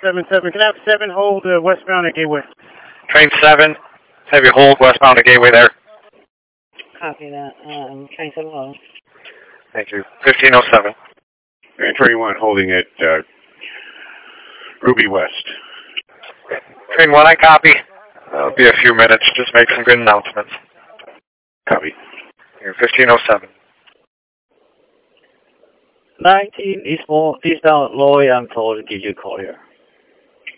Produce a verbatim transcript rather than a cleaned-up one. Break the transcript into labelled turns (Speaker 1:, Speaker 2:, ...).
Speaker 1: seven seven. Can I have seven hold uh, westbound at Gateway?
Speaker 2: Train seven, have you hold westbound at Gateway there.
Speaker 3: Copy that. Um, train seven hold.
Speaker 2: Thank you. fifteen oh seven.
Speaker 4: And train one holding at uh, Ruby West.
Speaker 2: Train one, I copy. That'll be a few minutes. Just make some good announcements.
Speaker 4: Copy.
Speaker 2: Here, fifteen oh seven.
Speaker 3: nineteen eastbound, eastbound Loy, I'm told to give you a call here.